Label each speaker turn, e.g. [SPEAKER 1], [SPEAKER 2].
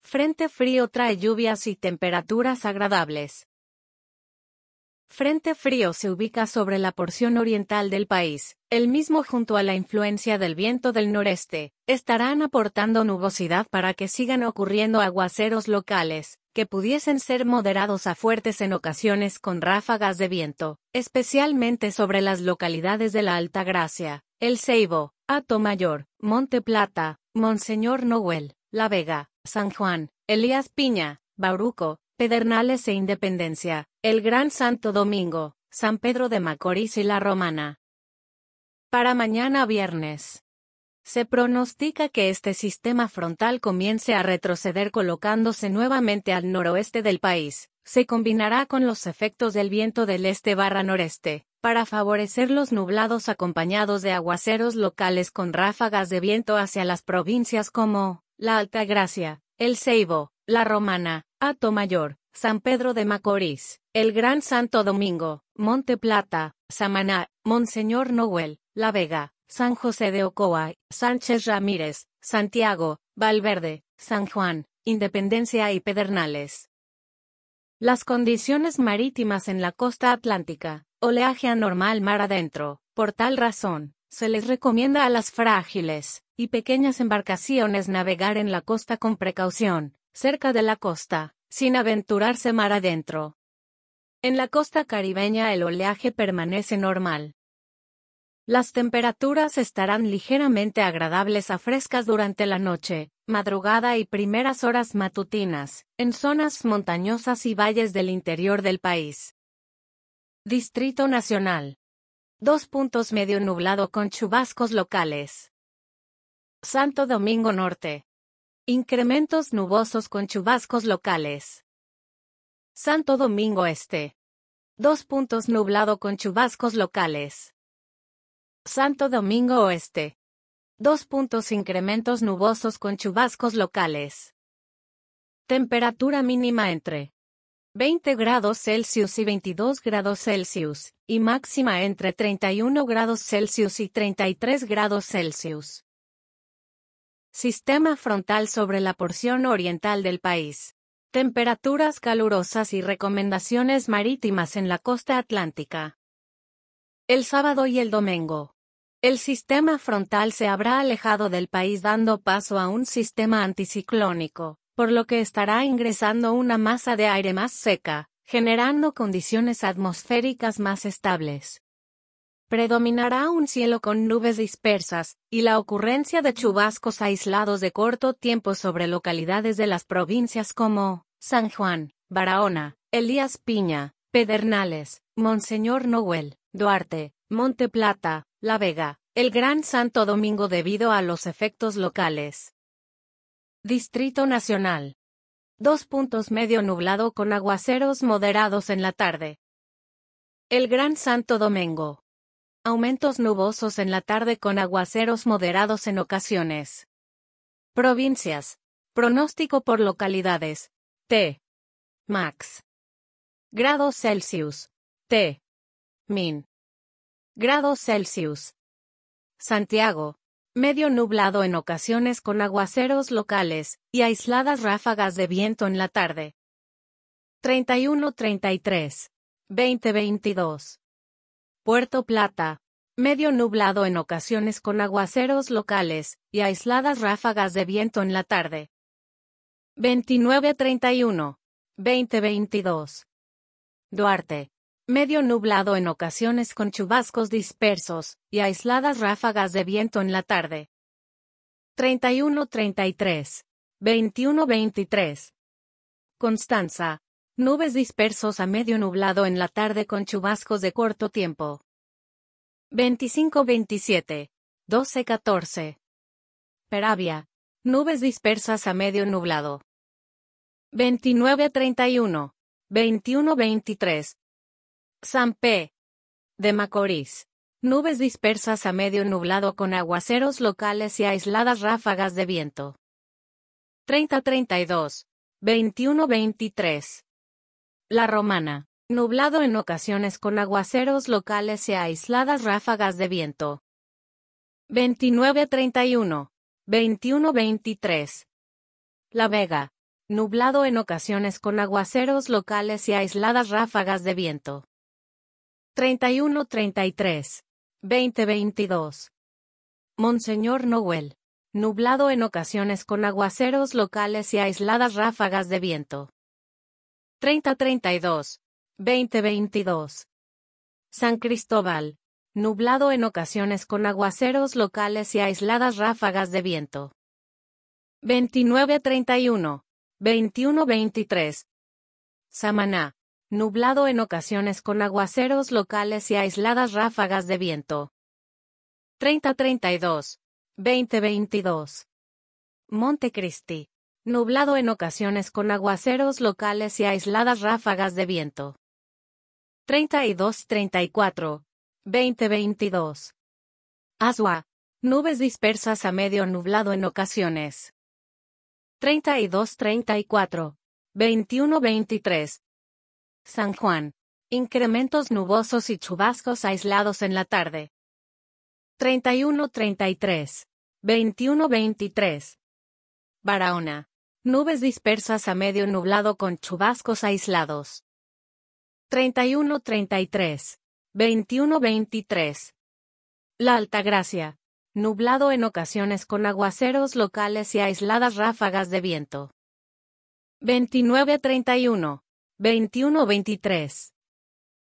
[SPEAKER 1] Frente frío trae lluvias y temperaturas agradables. Frente frío se ubica sobre la porción oriental del país, el mismo junto a la influencia del viento del noreste, estarán aportando nubosidad para que sigan ocurriendo aguaceros locales, que pudiesen ser moderados a fuertes en ocasiones con ráfagas de viento, especialmente sobre las localidades de la Altagracia, El Ceibo, Atomayor, Monte Plata, Monseñor Noel, La Vega, San Juan, Elías Piña, Bauruco, Pedernales e Independencia, el Gran Santo Domingo, San Pedro de Macorís y La Romana. Para mañana viernes. Se pronostica que este sistema frontal comience a retroceder colocándose nuevamente al noroeste del país. Se combinará con los efectos del viento del este/noreste, para favorecer los nublados acompañados de aguaceros locales con ráfagas de viento hacia las provincias como La Altagracia, El Ceibo, La Romana, Atomayor, San Pedro de Macorís, el Gran Santo Domingo, Monte Plata, Samaná, Monseñor Noel, La Vega, San José de Ocoa, Sánchez Ramírez, Santiago, Valverde, San Juan, Independencia y Pedernales. Las condiciones marítimas en la costa atlántica, oleaje anormal mar adentro. Por tal razón, se les recomienda a las frágiles y pequeñas embarcaciones navegar en la costa con precaución, cerca de la costa, sin aventurarse mar adentro. En la costa caribeña el oleaje permanece normal. Las temperaturas estarán ligeramente agradables a frescas durante la noche, madrugada y primeras horas matutinas, en zonas montañosas y valles del interior del país. Distrito Nacional. 2 puntos medio nublado con chubascos locales. Santo Domingo Norte. Incrementos nubosos con chubascos locales. Santo Domingo Este. 2 puntos nublado con chubascos locales. Santo Domingo Oeste. 2 puntos incrementos nubosos con chubascos locales. Temperatura mínima entre 20 grados Celsius y 22 grados Celsius, y máxima entre 31 grados Celsius y 33 grados Celsius. Sistema frontal sobre la porción oriental del país. Temperaturas calurosas y recomendaciones marítimas en la costa atlántica. El sábado y el domingo. El sistema frontal se habrá alejado del país dando paso a un sistema anticiclónico, por lo que estará ingresando una masa de aire más seca, generando condiciones atmosféricas más estables. Predominará un cielo con nubes dispersas, y la ocurrencia de chubascos aislados de corto tiempo sobre localidades de las provincias como San Juan, Barahona, Elías Piña, Pedernales, Monseñor Noel, Duarte, Monte Plata, La Vega, el Gran Santo Domingo debido a los efectos locales. Distrito Nacional. 2 puntos medio nublado con aguaceros moderados en la tarde. El Gran Santo Domingo. Aumentos nubosos en la tarde con aguaceros moderados en ocasiones. Provincias. Pronóstico por localidades. T. Max. Grados Celsius. T. Min. Grados Celsius. Santiago. Medio nublado en ocasiones con aguaceros locales, y aisladas ráfagas de viento en la tarde. 31-33. 20-22. Puerto Plata. Medio nublado en ocasiones con aguaceros locales, y aisladas ráfagas de viento en la tarde. 29-31. 20-22. Duarte. Medio nublado en ocasiones con chubascos dispersos, y aisladas ráfagas de viento en la tarde. 31-33. 21-23. Constanza. Nubes dispersos a medio nublado en la tarde con chubascos de corto tiempo. 25-27. 12-14. Peravia. Nubes dispersas a medio nublado. 29-31. 21-23. San P. de Macorís. Nubes dispersas a medio nublado con aguaceros locales y aisladas ráfagas de viento. 30-32. 21-23. La Romana. Nublado en ocasiones con aguaceros locales y aisladas ráfagas de viento. 29-31. 21-23. La Vega. nublado en ocasiones con aguaceros locales y aisladas ráfagas de viento. 31-33. 2022. Monseñor Noel. Nublado en ocasiones con aguaceros locales y aisladas ráfagas de viento. 30-32. 2022. San Cristóbal. Nublado en ocasiones con aguaceros locales y aisladas ráfagas de viento. 29-31. 21-23. Samaná. Nublado en ocasiones con aguaceros locales y aisladas ráfagas de viento. 30-32. 2022. Montecristi. Nublado en ocasiones con aguaceros locales y aisladas ráfagas de viento. 32-34. 2022. Azua. Nubes dispersas a medio nublado en ocasiones. 32-34. 21-23. San Juan. Incrementos nubosos y chubascos aislados en la tarde. 31-33. 21-23. Barahona. Nubes dispersas a medio nublado con chubascos aislados. 31-33. 21-23. La Altagracia. Nublado en ocasiones con aguaceros locales y aisladas ráfagas de viento. 29-31. 21-23.